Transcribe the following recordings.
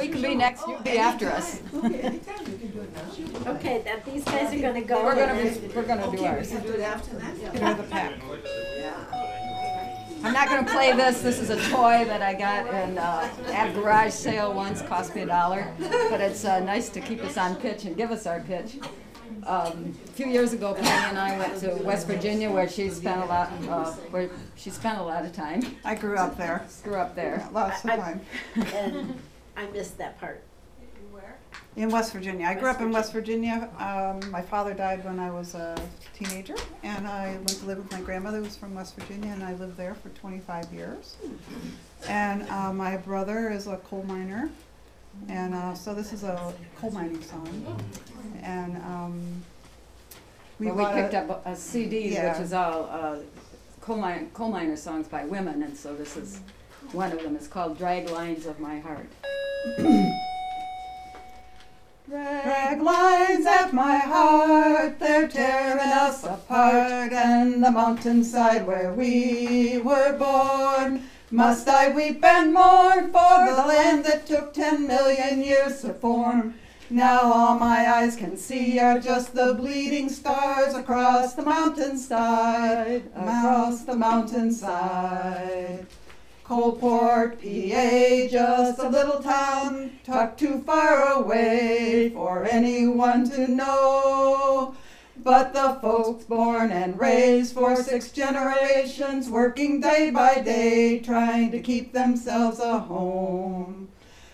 we can be next, you be after us. Okay, anytime you can do it now. Okay, that these guys are gonna go. We're gonna do ours. We can do it after that. Get her the pack. Yeah. I'm not gonna play this. This is a toy that I got in at a garage sale once. Cost me $1, but it's nice to keep us on pitch and give us our pitch. A few years ago, Penny and I went to West Virginia, where she spent a lot of time. I grew up there. Grew up there. Yeah, lots of time. And I missed that part. In West Virginia. I grew up in West Virginia. My father died when I was a teenager, and I went to live with my grandmother, who was from West Virginia, and I lived there for 25 years. And my brother is a coal miner, and so this is a coal mining song. And We picked up a CD, Yeah. which is all coal miner songs by women, and so this is one of them. It's called Drag Lines of My Heart. Drag lines at my heart, they're tearing us apart, and the mountainside where we were born. Must I weep and mourn for the land that took 10 million years to form? Now all my eyes can see are just the bleeding stars across the mountainside, across the mountainside. Coalport, PA, just a little town tucked too far away for anyone to know. But the folks born and raised for 6 generations, working day by day, trying to keep themselves a home.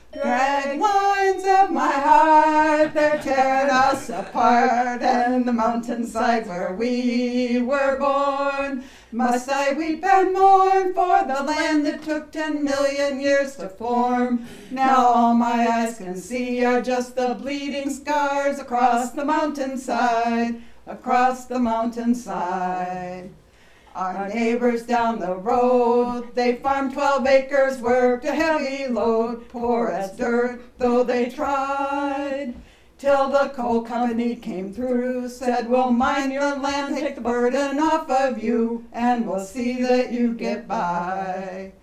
Drag lines of my heart, they're tearing us apart, and the mountainside where we were born. Must I weep and mourn for the land that took 10 million years to form? Now all my eyes can see are just the bleeding scars across the mountainside, across the mountainside. Our neighbors down the road, they farmed 12 acres, worked a heavy load, poor as dirt though they tried. Till the coal company came through, said, we'll mine your land, take the burden off of you, and we'll see that you get by.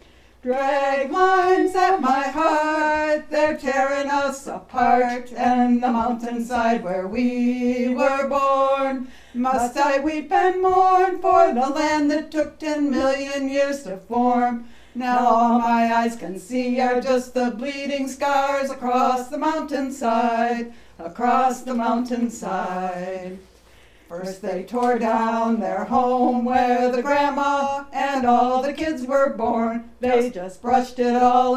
Drag lines at my heart, they're tearing us apart, and the mountainside where we were born. Must I weep and mourn for the land that took 10 million years to form? Now all my eyes can see are just the bleeding scars across the mountainside, across the mountainside. First they tore down their home where the grandma and all the kids were born. They just brushed it all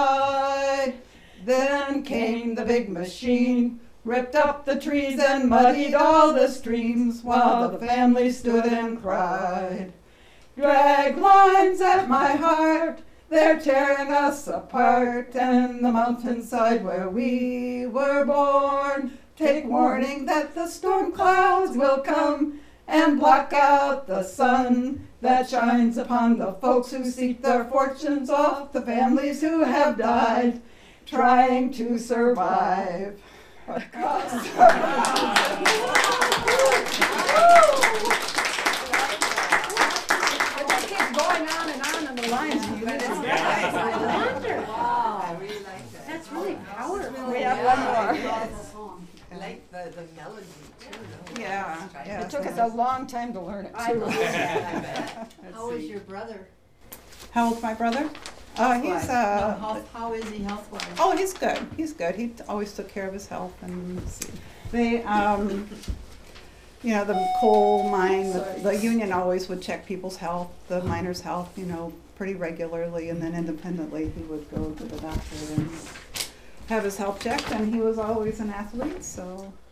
aside. Then came the big machine, ripped up the trees and muddied all the streams while the family stood and cried. Drag lines at my heart, they're tearing us apart, and the mountainside where we were born. Take warning that the storm clouds will come and block out the sun that shines upon the folks who seek their fortunes off the families who have died trying to survive. It keeps going on and the lines. Wow. I really like that. That's really powerful. We have one more. Yes. I like the melody too. though. Yeah, yeah. It took us a long time to learn it too. How is your brother? How old's my brother? He's How is he health-wise? oh, he's good. He's good. He always took care of his health, and they, you know, the coal mine, the union always would check people's health, the miners' health, you know, pretty regularly, and then independently he would go to the doctor and have his health checked, and he was always an athlete, so